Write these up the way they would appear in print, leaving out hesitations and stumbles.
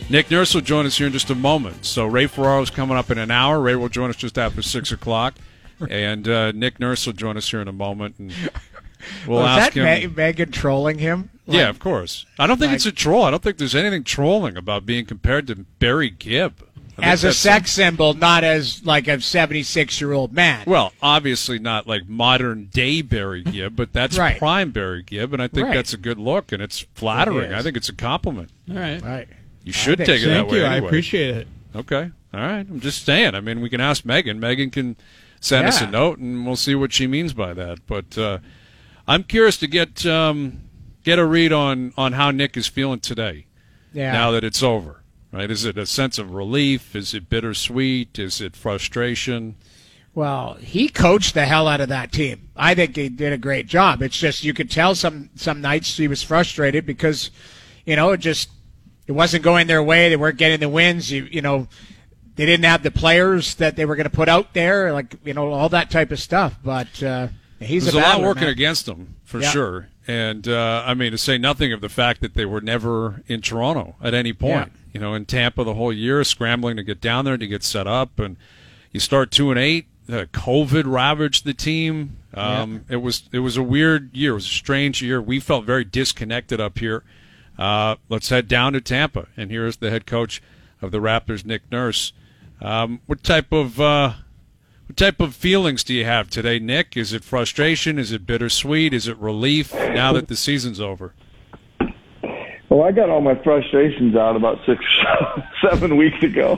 Nick Nurse will join us here in just a moment. So Ray Ferraro's coming up in an hour. Ray will join us just after 6 o'clock. And Nick Nurse will join us here in a moment. And we'll ask him. Megan trolling him? Yeah, of course. I don't think it's a troll. I don't think there's anything trolling about being compared to Barry Gibb. As a sex symbol, not as like a 76-year-old man. Well, obviously not like modern-day Barry Gibb, but that's prime Barry Gibb, and I think that's a good look, and it's flattering. I think it's a compliment. All right. You should take it that way. Thank you. Anyway. I appreciate it. Okay. All right. I'm just saying. I mean, we can ask Megan. Megan can send us a note, and we'll see what she means by that. But I'm curious to get a read on how Nick is feeling today now that it's over. Right? Is it a sense of relief? Is it bittersweet? Is it frustration? Well, he coached the hell out of that team. I think he did a great job. It's just you could tell some nights he was frustrated because, it wasn't going their way. They weren't getting the wins. They didn't have the players that they were going to put out there, all that type of stuff. But he's There's a lot battler, working man. against them for sure. And to say nothing of the fact that they were never in Toronto at any point. Yeah. In Tampa the whole year, scrambling to get down there to get set up, and you start 2-8. COVID ravaged the team. It was a weird year. It was a strange year. We felt very disconnected up here. Let's head down to Tampa, and here's the head coach of the Raptors, Nick Nurse. What type of feelings do you have today, Nick? Is it frustration? Is it bittersweet? Is it relief now that the season's over? Well, I got all my frustrations out about 6 or 7 weeks ago.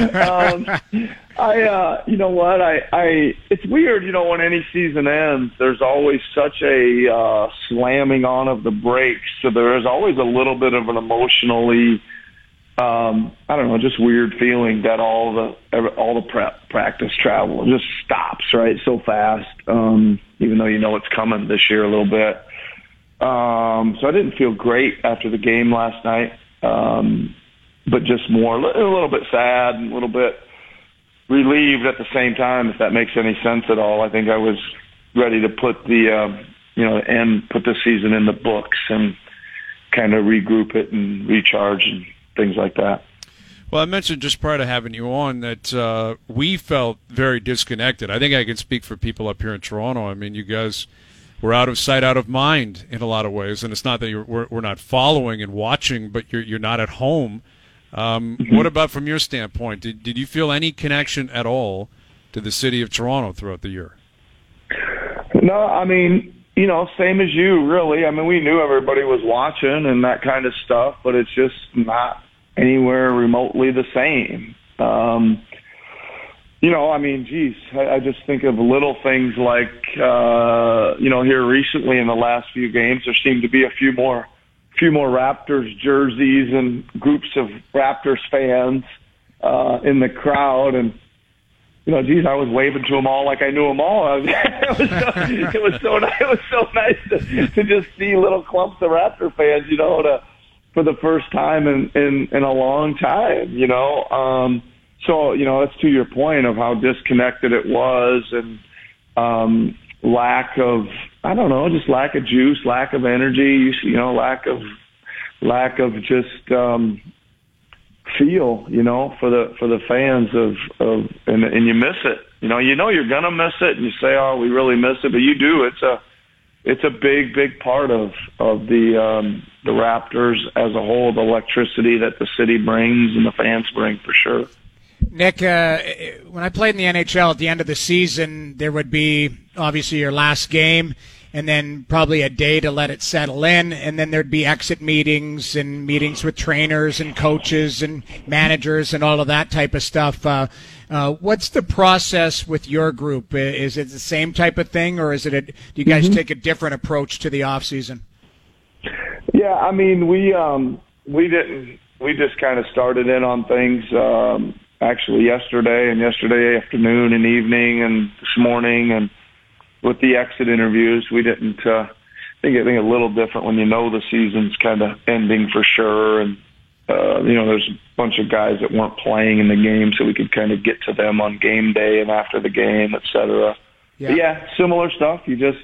You know what? It's weird, when any season ends, there's always such a slamming on of the brakes. So there is always a little bit of an emotionally, just weird feeling that all the practice travel just stops, right? So fast, even though it's coming this year a little bit. So I didn't feel great after the game last night, but just a little bit sad and a little bit relieved at the same time, if that makes any sense at all. I think I was ready to put put the season in the books and kind of regroup it and recharge and things like that. Well, I mentioned just prior to having you on that we felt very disconnected. I think I can speak for people up here in Toronto. I mean, you guys were out of sight, out of mind in a lot of ways, and it's not that we're not following and watching, but you're not at home. What about from your standpoint? Did you feel any connection at all to the city of Toronto throughout the year? No, I mean, same as you, really. I mean, we knew everybody was watching and that kind of stuff, but it's just not anywhere remotely the same. I just think of little things like, here recently in the last few games, there seemed to be a few more Raptors jerseys and groups of Raptors fans in the crowd. And, I was waving to them all like I knew them all. It was so nice to just see little clumps of Raptor fans, for the first time in a long time, So, that's to your point of how disconnected it was and lack of juice, lack of energy, lack of just feel, for the fans and you miss it. You're gonna miss it, and you say, "Oh, we really miss it," but you do. It's a big part of the Raptors as a whole, the electricity that the city brings and the fans bring for sure. Nick, when I played in the NHL at the end of the season, there would be obviously your last game and then probably a day to let it settle in, and then there'd be exit meetings and meetings with trainers and coaches and managers and all of that type of stuff. What's the process with your group? Is it the same type of thing, or is it do you guys take a different approach to the off season? Yeah, I mean, we didn't. We just kind of started in on things actually yesterday afternoon and evening and this morning, and with the exit interviews, we didn't. I think a little different when the season's kind of ending for sure, and there's a bunch of guys that weren't playing in the game, so we could kind of get to them on game day and after the game, et cetera. Yeah, but yeah, similar stuff. You just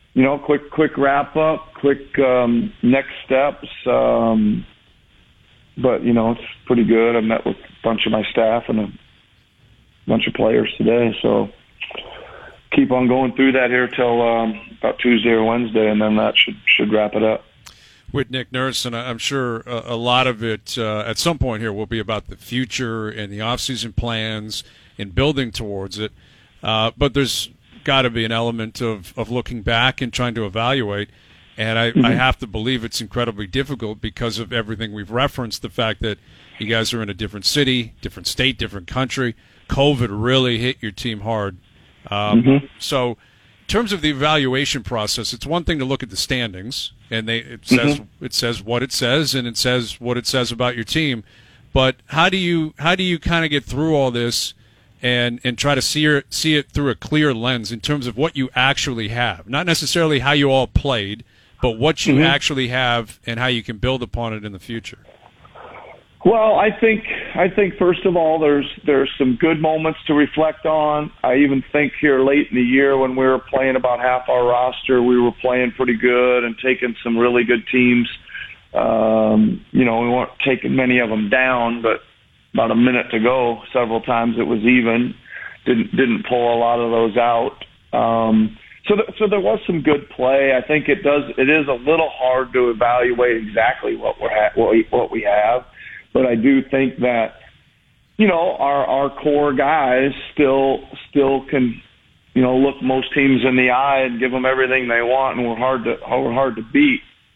quick wrap up, quick next steps. but it's pretty good. I met with a bunch of my staff and a bunch of players today, so keep on going through that here till about Tuesday or Wednesday, and then that should wrap it up. With Nick Nurse, and I'm sure a lot of it at some point here will be about the future and the offseason plans and building towards it. But there's got to be an element of looking back and trying to evaluate. And I have to believe it's incredibly difficult because of everything we've referenced, the fact that you guys are in a different city, different state, different country. COVID really hit your team hard. So in terms of the evaluation process, it's one thing to look at the standings, and it says what it says, and it says what it says about your team. But how do you kind of get through all this and try to see it through a clear lens in terms of what you actually have, not necessarily how you all played, but what you actually have and how you can build upon it in the future? Well, I think first of all, there's some good moments to reflect on. I even think here late in the year when we were playing about half our roster, we were playing pretty good and taking some really good teams. We weren't taking many of them down, but about a minute to go, several times it was even. Didn't pull a lot of those out. So there was some good play. I think it is a little hard to evaluate exactly what we have. But I do think that, our core guys still can, look most teams in the eye and give them everything they want, and we're hard to beat.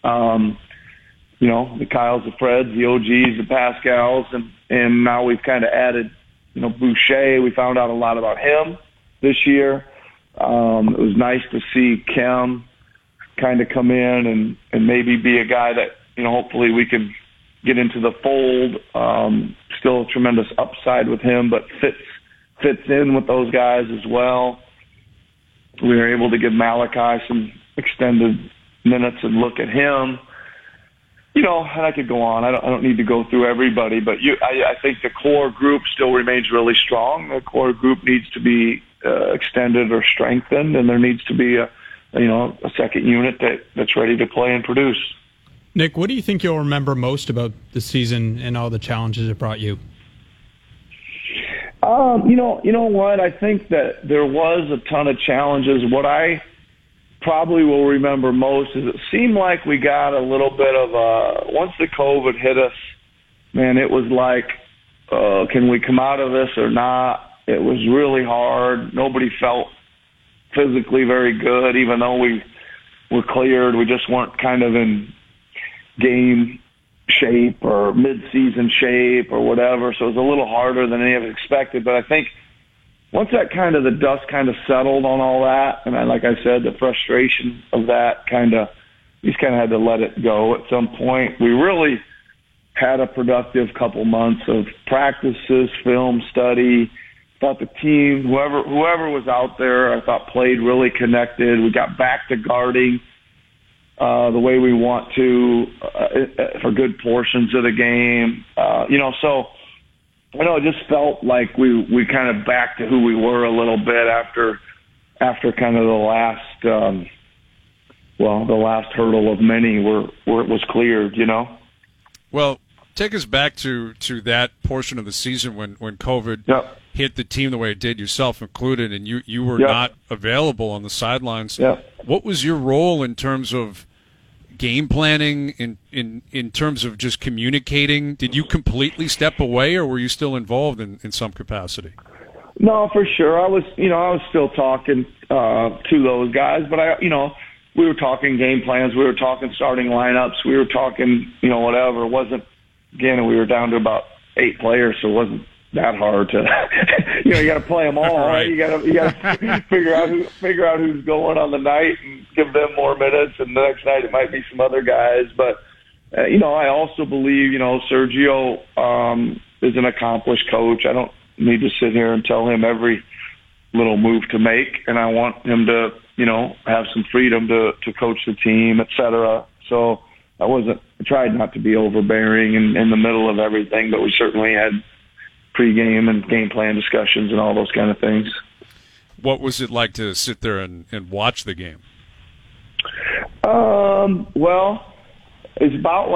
The Kyles, the Freds, the OGs, the Pascals, and now we've kind of added, Boucher. We found out a lot about him this year. It was nice to see Kim kind of come in and maybe be a guy that, hopefully we can get into the fold. Still a tremendous upside with him, but fits in with those guys as well. We were able to give Malachi some extended minutes and look at him. And I could go on. I don't need to go through everybody, but I think the core group still remains really strong. The core group needs to be extended or strengthened, and there needs to be a second unit that's ready to play and produce. Nick, what do you think you'll remember most about the season and all the challenges it brought you? You know what? I think that there was a ton of challenges. What I probably will remember most is it seemed like we got a little bit of once the COVID hit us, man, it was like, can we come out of this or not? It was really hard. Nobody felt physically very good, even though we were cleared. We just weren't kind of in game shape or mid-season shape or whatever, so it was a little harder than any of us expected. But I think once that kind of the dust kind of settled on all that, and like I said, the frustration of that we just kind of had to let it go at some point. We really had a productive couple months of practices, film study. Thought the team, whoever was out there, I thought played really connected. We got back to guarding the way we want to for good portions of the game. So it just felt like we kind of back to who we were a little bit after kind of the last hurdle of many where it was cleared. Well, take us back to that portion of the season when COVID hit the team the way it did, yourself included, and you were not available on the sidelines. What was your role in terms of game planning, in terms of just communicating? Did you completely step away, or were you still involved in some capacity? No, for sure. I was still talking to those guys, but we were talking game plans, we were talking starting lineups, we were talking, whatever. It wasn't, again, we were down to about 8 players, so it wasn't that hard to, you got to play them all, right? You got to figure out who's going on the night and give them more minutes, and the next night it might be some other guys. But I also believe, Sergio is an accomplished coach. I don't need to sit here and tell him every little move to make, and I want him to, have some freedom to coach the team, et cetera. So I tried not to be overbearing in the middle of everything, but we certainly had pre-game and game plan discussions and all those kind of things. What was it like to sit there and watch the game? Well, it's about like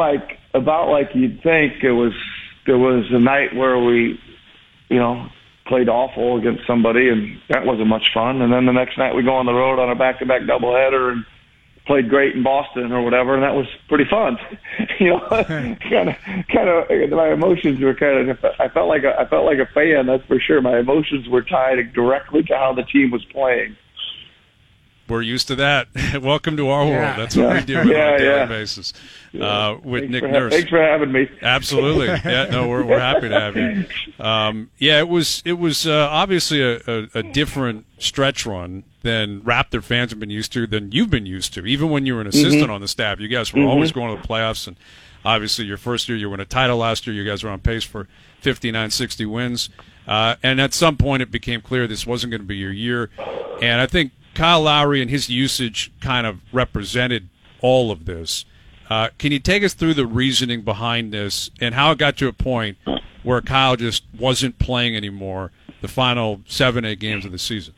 about like you'd think. There was a night where we, played awful against somebody, and that wasn't much fun. And then the next night we go on the road on a back-to-back doubleheader and played great in Boston or whatever, and that was pretty fun. kind of. My emotions were I felt like a fan. That's for sure. My emotions were tied directly to how the team was playing. We're used to that. Welcome to our world. That's what we do on a daily basis. With Nick Nurse. Thanks for having me. Absolutely. Yeah, no, we're happy to have you. It was obviously a different stretch run than Raptor fans have been used to, than you've been used to. Even when you were an assistant on the staff, you guys were always going to the playoffs. And obviously, your first year, you won a title last year. You guys were on pace for 59, 60 wins. And at some point, it became clear this wasn't going to be your year. And I think Kyle Lowry and his usage kind of represented all of this. Can you take us through the reasoning behind this and how it got to a point where Kyle just wasn't playing anymore the final 7-8 games of the season?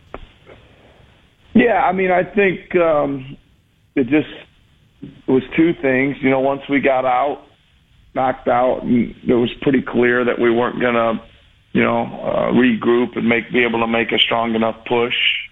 Yeah, I mean, I think it was two things. Once we got knocked out, and it was pretty clear that we weren't going to, regroup and be able to make a strong enough push.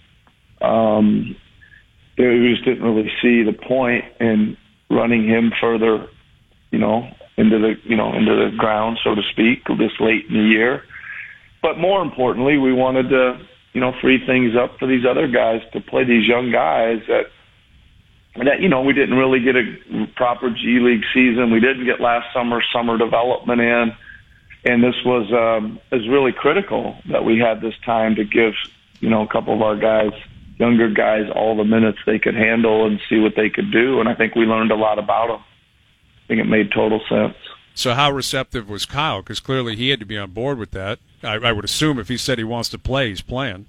We just didn't really see the point in running him further, into the ground, so to speak, this late in the year. But more importantly, we wanted to, free things up for these other guys to play these young guys that we didn't really get a proper G League season. We didn't get last summer development in. And this was really critical that we had this time to give, a couple of our guys, younger guys, all the minutes they could handle and see what they could do. And I think we learned a lot about them. I think it made total sense. So how receptive was Kyle? Because clearly he had to be on board with that. I would assume if he said he wants to play, he's playing.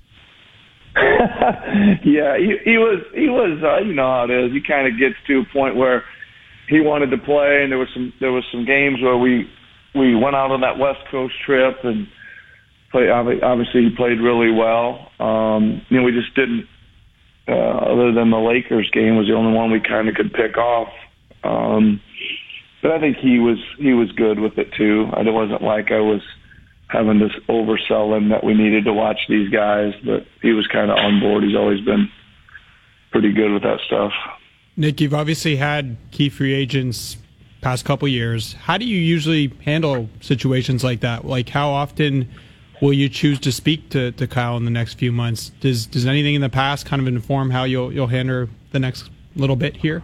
Yeah, he was. You know how it is. He kind of gets to a point where he wanted to play, and there was some games where we went out on that West Coast trip and played. Obviously, he played really well. We just didn't. Other than the Lakers game was the only one we kind of could pick off. But I think he was good with it too. It wasn't like I was having to oversell him that we needed to watch these guys, but he was kind of on board. He's always been pretty good with that stuff. Nick, you've obviously had key free agents past couple years. How do you usually handle situations like that? Like, how often will you choose to speak to Kyle in the next few months? Does anything in the past kind of inform how you'll handle the next little bit here?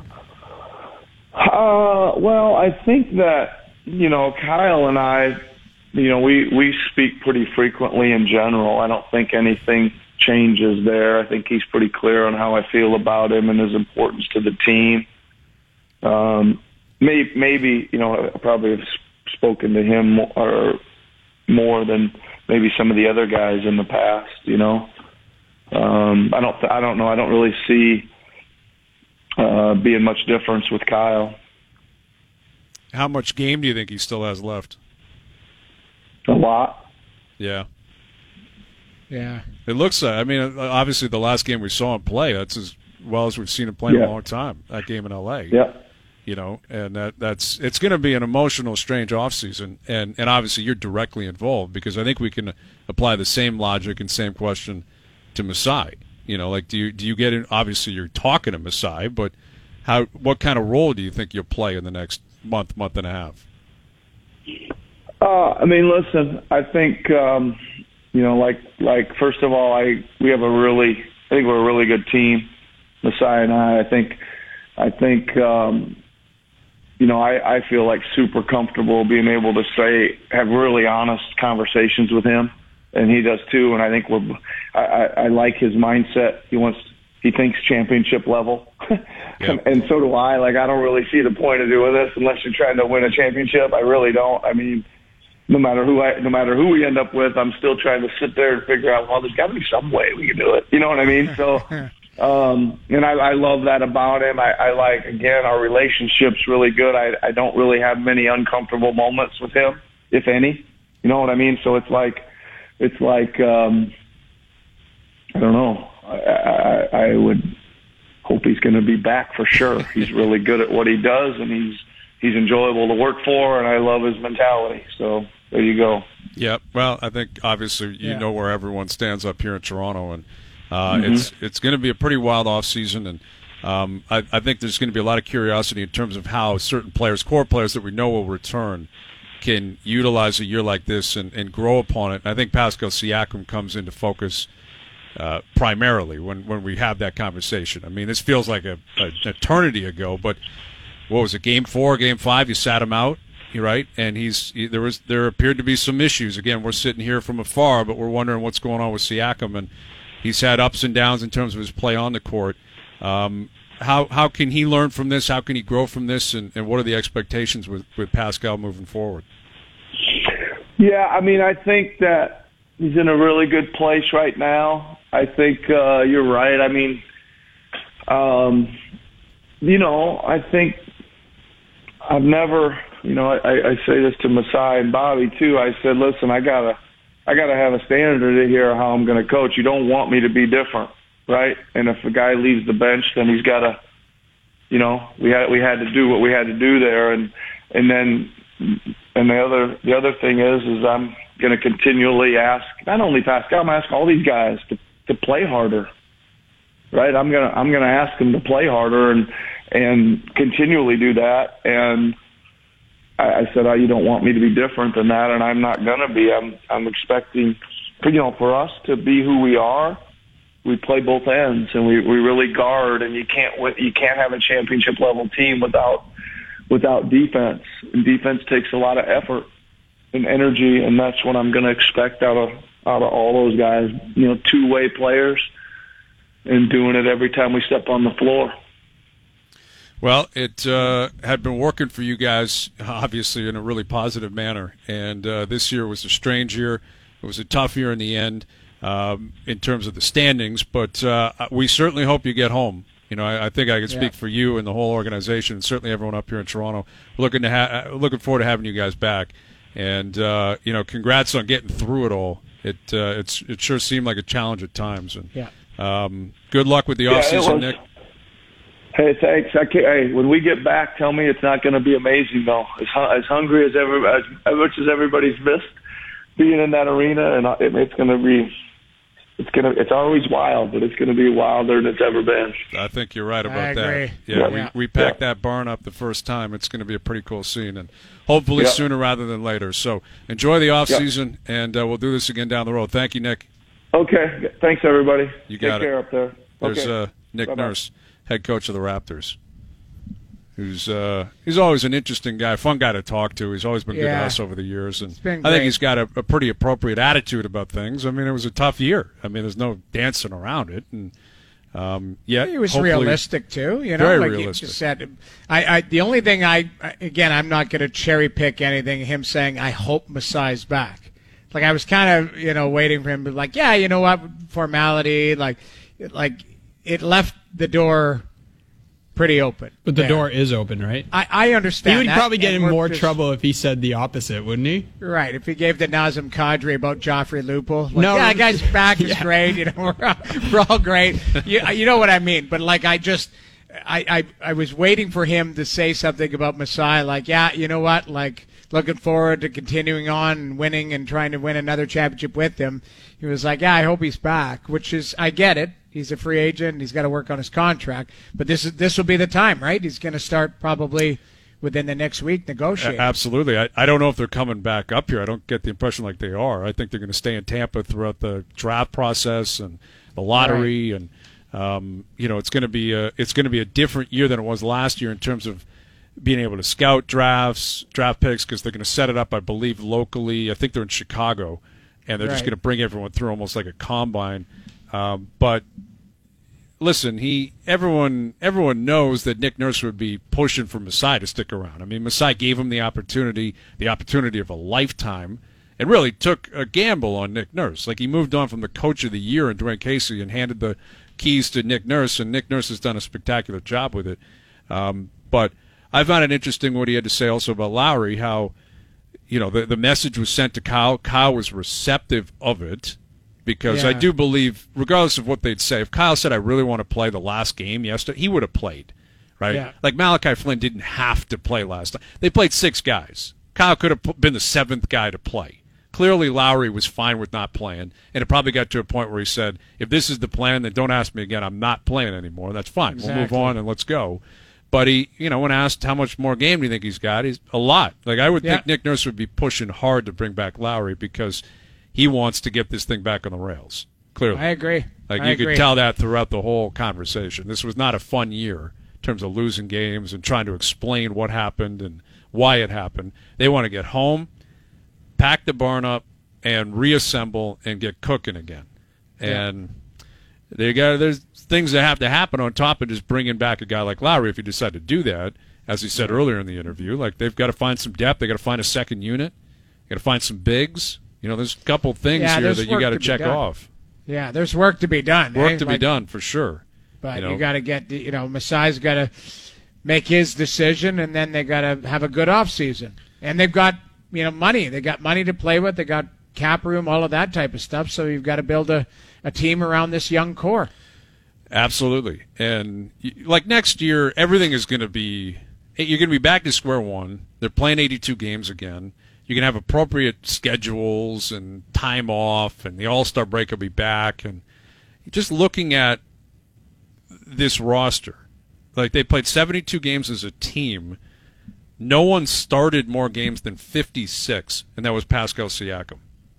Well, I think that, Kyle and I, we speak pretty frequently in general. I don't think anything changes there. I think he's pretty clear on how I feel about him and his importance to the team. Maybe I probably have spoken to him more than maybe some of the other guys in the past. I don't know. I don't really see being much difference with Kyle. How much game do you think he still has left? A lot. Yeah. Yeah. It looks like, obviously the last game we saw him play, that's as well as we've seen him play in a long time, that game in L.A. Yeah. And it's going to be an emotional, strange offseason. And obviously you're directly involved because I think we can apply the same logic and same question to Masai. Do you get in? Obviously you're talking to Masai, but what kind of role do you think you'll play in the next month and a half? Listen, I think, first of all, I think we're a really good team, Masai and I. I feel like super comfortable being able to have really honest conversations with him, and he does too. And I think I like his mindset. He thinks championship level. Yep. And so do I. I don't really see the point of doing this unless you're trying to win a championship. I really don't. No matter who we end up with, I'm still trying to sit there and figure out, well, there's got to be some way we can do it. You know what I mean? So, and I love that about him. I like, again, our relationship's really good. I don't really have many uncomfortable moments with him, if any. You know what I mean? So it's like I don't know. I would hope he's going to be back for sure. He's really good at what he does, and he's enjoyable to work for, and I love his mentality. So there you go. Yeah, well, I think obviously you know where everyone stands up here in Toronto, and it's going to be a pretty wild off season, and I think there's going to be a lot of curiosity in terms of how certain players, core players that we know will return, can utilize a year like this and grow upon it. And I think Pascal Siakam comes into focus primarily when we have that conversation. I mean, this feels like an eternity ago, but what was it, Game 4, Game 5? You sat him out, right? And there appeared to be some issues. Again, we're sitting here from afar, but we're wondering what's going on with Siakam, and he's had ups and downs in terms of his play on the court. How can he learn from this? How can he grow from this? And what are the expectations with Pascal moving forward? Yeah, I mean, I think that he's in a really good place right now. I think you're right. I mean, I think I've never, I say this to Masai and Bobby too. I said, listen, I gotta have a standard here of how I'm going to coach. You don't want me to be different, right? And if a guy leaves the bench, then he's got to, we had to do what we had to do there, and the other thing is I'm going to continually ask not only Pascal, I'm going to ask all these guys to play harder, right? I'm going to ask them to play harder and continually do that. And I said, you don't want me to be different than that, and I'm not going to be. I'm expecting, for us to be who we are. We play both ends, and we really guard. And you can't have a championship level team without defense. And defense takes a lot of effort and energy, and that's what I'm going to expect out of all those guys. Two-way players, and doing it every time we step on the floor. Well, it had been working for you guys, obviously, in a really positive manner. And this year was a strange year. It was a tough year in the end in terms of the standings. But we certainly hope you get home. I think I can speak for you and the whole organization, and certainly everyone up here in Toronto. Looking forward to having you guys back. And, congrats on getting through it all. It sure seemed like a challenge at times. And good luck with the offseason, Nick. Hey, thanks. Hey, when we get back, tell me it's not going to be amazing though. As hungry as much as everybody's missed being in that arena, and it's going to be. It's always wild, but it's going to be wilder than it's ever been. I think you're right about that. Yeah, we packed that barn up the first time. It's going to be a pretty cool scene, and hopefully sooner rather than later. So enjoy the off season, and we'll do this again down the road. Thank you, Nick. Okay, thanks everybody. You got Take care up there. There's Nick Bye-bye. Nurse, head coach of the Raptors, who's he's always an interesting guy, fun guy to talk to. He's always been good to us over the years, and I think he's got a pretty appropriate attitude about things. I mean, it was a tough year. I mean, there's no dancing around it, and he was realistic too. Very like realistic. You just said, the only thing I'm not going to cherry pick anything. Him saying, "I hope Masai's back." Like I was kind of waiting for him to be like, yeah, you know what, formality, like it left the door pretty open. But the door is open, right? I understand. He would that, probably get in more trouble if he said the opposite, wouldn't he? Right. If he gave the Nazem Kadri about Joffrey Lupul. That guy's back is great. We're all great. You know what I mean. But I was waiting for him to say something about Masai. Like, yeah, you know what? Like, looking forward to continuing on and winning and trying to win another championship with him. He was like, yeah, I hope he's back, which is, I get it. He's a free agent. He's got to work on his contract. But this will be the time, right? He's going to start probably within the next week negotiating. Absolutely. I don't know if they're coming back up here. I don't get the impression like they are. I think they're going to stay in Tampa throughout the draft process and the lottery. Right. And, it's going to be a different year than it was last year in terms of being able to scout draft picks, because they're going to set it up, I believe, locally. I think they're in Chicago, and they're just going to bring everyone through almost like a combine. But listen, everyone knows that Nick Nurse would be pushing for Masai to stick around. I mean, Masai gave him the opportunity of a lifetime, and really took a gamble on Nick Nurse. Like, he moved on from the coach of the year in Dwayne Casey and handed the keys to Nick Nurse, and Nick Nurse has done a spectacular job with it. But I found it interesting what he had to say also about Lowry, how, the message was sent to Kyle. Kyle was receptive of it, because I do believe, regardless of what they'd say, if Kyle said, I really want to play the last game yesterday, he would have played, right? Yeah. Like Malachi Flynn didn't have to play last time. They played 6 guys. Kyle could have been the 7th guy to play. Clearly, Lowry was fine with not playing, and it probably got to a point where he said, if this is the plan, then don't ask me again. I'm not playing anymore. That's fine. Exactly. We'll move on and let's go. But he, when asked how much more game do you think he's got, he's a lot. Like I would think Nick Nurse would be pushing hard to bring back Lowry because he wants to get this thing back on the rails. Clearly. I agree. Like you could tell that throughout the whole conversation. This was not a fun year in terms of losing games and trying to explain what happened and why it happened. They want to get home, pack the barn up, and reassemble and get cooking again. And there's things that have to happen on top of just bringing back a guy like Lowry if you decide to do that, as he said earlier in the interview. Like they've got to find some depth. They've got to find a second unit. They've got to find some bigs. There's a couple things here that you got to check off. Yeah, there's work to be done. Work to be done for sure. But you got to get, Masai's got to make his decision, and then they got to have a good off season. And they've got, money. They got money to play with. They got cap room, all of that type of stuff. So you've got to build a team around this young core. Absolutely. And like next year, everything is going to be, you're going to be back to square one. They're playing 82 games again. You can have appropriate schedules and time off, and the All-Star break will be back. And just looking at this roster, like they played 72 games as a team. No one started more games than 56, and that was Pascal Siakam.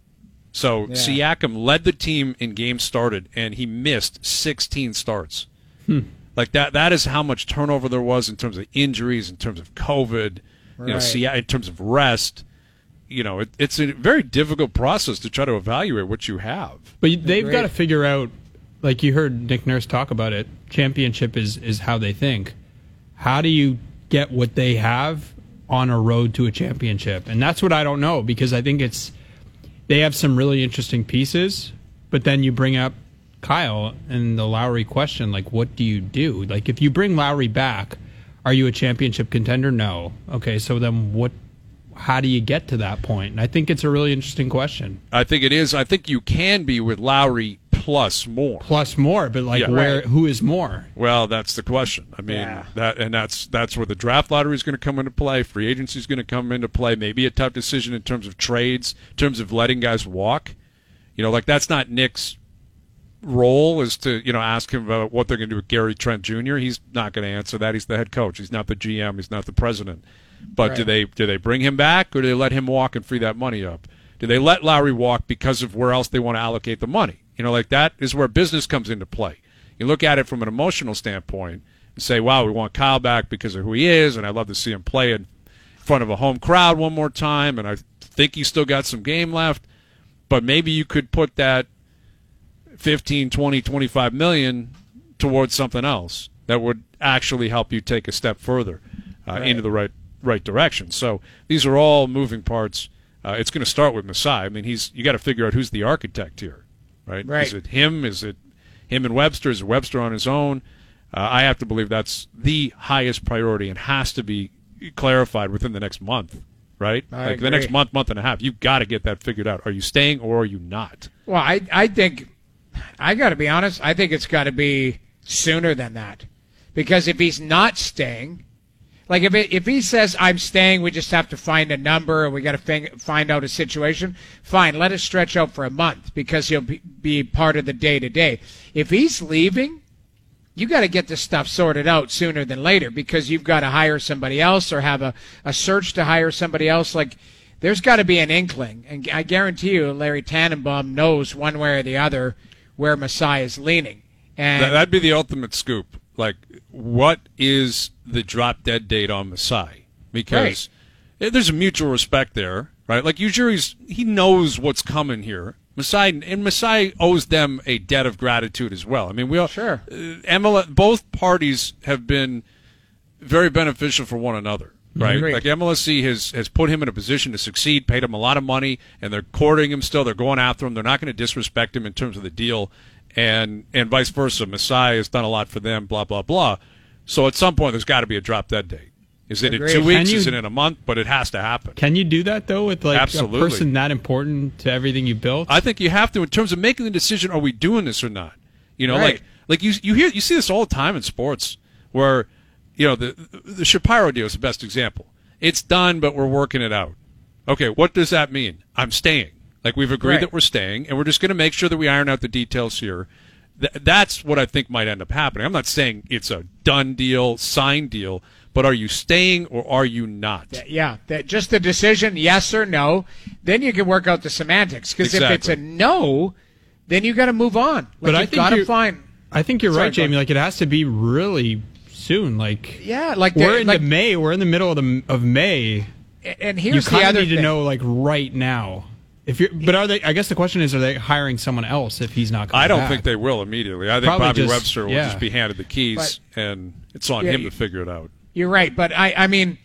So Siakam led the team in games started, and he missed 16 starts. Like that is how much turnover there was in terms of injuries, in terms of COVID, in terms of rest. It's a very difficult process to try to evaluate what you have. But they've got to figure out, like you heard Nick Nurse talk about it, championship is how they think. How do you get what they have on a road to a championship? And that's what I don't know, because I think they have some really interesting pieces, but then you bring up Kyle and the Lowry question, like, what do you do? Like, if you bring Lowry back, are you a championship contender? No. Okay, so then how do you get to that point? And I think it's a really interesting question. I think it is. I think you can be with Lowry plus more. Plus more, but who is more? Well, that's the question. I mean, that's where the draft lottery is going to come into play. Free agency is going to come into play. Maybe a tough decision in terms of trades, in terms of letting guys walk. That's not Nick's role, is to ask him about what they're going to do with Gary Trent Jr. He's not going to answer that. He's the head coach. He's not the GM. He's not the president. But do they bring him back, or do they let him walk and free that money up? Do they let Lowry walk because of where else they want to allocate the money? That is where business comes into play. You look at it from an emotional standpoint and say, wow, we want Kyle back because of who he is, and I'd love to see him play in front of a home crowd one more time, and I think he's still got some game left. But maybe you could put that 15, 20, 25 million towards something else that would actually help you take a step further into the right direction. So these are all moving parts. It's going to start with Masai. I mean, you got to figure out who's the architect here, right? Is it him? Is it him and Webster? Is it Webster on his own? I have to believe that's the highest priority and has to be clarified within the next month, right? I agree. The next month and a half. You've got to get that figured out. Are you staying or are you not? Well, I think, I got to be honest, I think it's got to be sooner than that. Because if he's not staying, like if he says, I'm staying, we just have to find a number and we got to find out a situation, fine, let us stretch out for a month because he'll be part of the day-to-day. If he's leaving, you got to get this stuff sorted out sooner than later because you've got to hire somebody else or have a search to hire somebody else. Like, there's got to be an inkling. And I guarantee you Larry Tannenbaum knows one way or the other where Masai is leaning. And that'd be the ultimate scoop. Like, what is the drop-dead date on Masai? Because there's a mutual respect there, right? Like, he knows what's coming here. Masai owes them a debt of gratitude as well. I mean, both parties have been very beneficial for one another, right? Agreed. Like, MLSE has put him in a position to succeed, paid him a lot of money, and they're courting him still. They're going after him. They're not going to disrespect him in terms of the deal. And vice versa. Masai has done a lot for them, blah, blah, blah. So at some point, there's got to be a drop-dead date. Is it in 2 weeks? Is it in a month? But it has to happen. Can you do that, though, with Absolutely. A person that important to everything you built? I think you have to in terms of making the decision, are we doing this or not? Like you see this all the time in sports where the Shapiro deal is the best example. It's done, but we're working it out. Okay, what does that mean? I'm staying. Like, we've agreed that we're staying, and we're just going to make sure that we iron out the details here. That's what I think might end up happening. I'm not saying it's a done deal, signed deal, but are you staying or are you not? Yeah, just the decision, yes or no. Then you can work out the semantics. Because if it's a no, then you got to move on. But I think I think you're right, Jamie. Like, it has to be really soon. Like, we're into May. We're in the middle of May. And here's the other thing. You kind of need to know, like, right now. But are they? I guess the question is, are they hiring someone else if he's not coming I don't back? think they will immediately. I think Bobby Webster will just be handed the keys, and it's on him to figure it out. You're right, but I mean,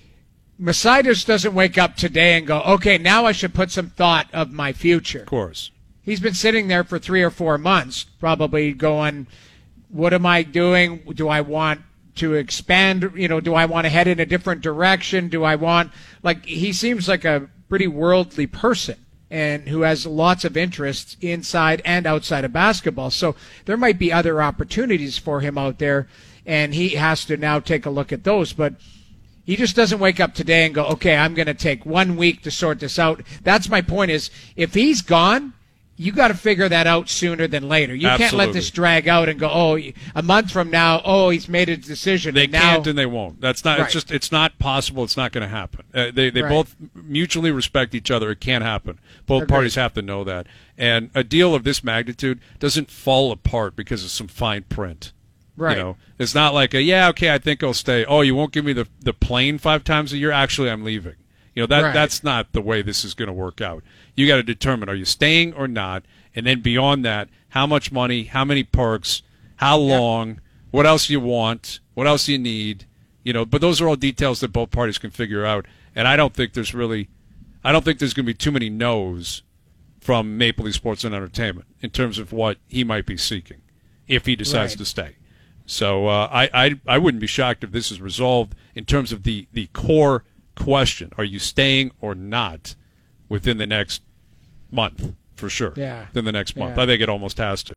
Mercedes doesn't wake up today and go, okay, now I should put some thought of my future. Of course. He's been sitting there for 3 or 4 months, probably going, what am I doing? Do I want to expand? Do I want to head in a different direction? Do I want, he seems like a pretty worldly person and who has lots of interests inside and outside of basketball. So there might be other opportunities for him out there, and he has to now take a look at those. But he just doesn't wake up today and go, okay, I'm going to take 1 week to sort this out. That's my point is, if he's gone, you got to figure that out sooner than later. You can't let this drag out and go, a month from now, he's made a decision. They can't and they won't. That's not. Right. It's not possible. It's not going to happen. They both mutually respect each other. It can't happen. Both parties have to know that. And a deal of this magnitude doesn't fall apart because of some fine print. Right. It's not like I think I'll stay. Oh, you won't give me the plane 5 times a year? Actually, I'm leaving. That's not the way this is going to work out. You got to determine, are you staying or not? And then beyond that, how much money, how many perks, how long, what else you want, what else you need, but those are all details that both parties can figure out. And I don't think there's going to be too many no's from Maple Leaf Sports and Entertainment in terms of what he might be seeking if he decides to stay. So I wouldn't be shocked if this is resolved in terms of the core question: are you staying or not within the next month? For sure. Yeah. Within the next month. I think it almost has to.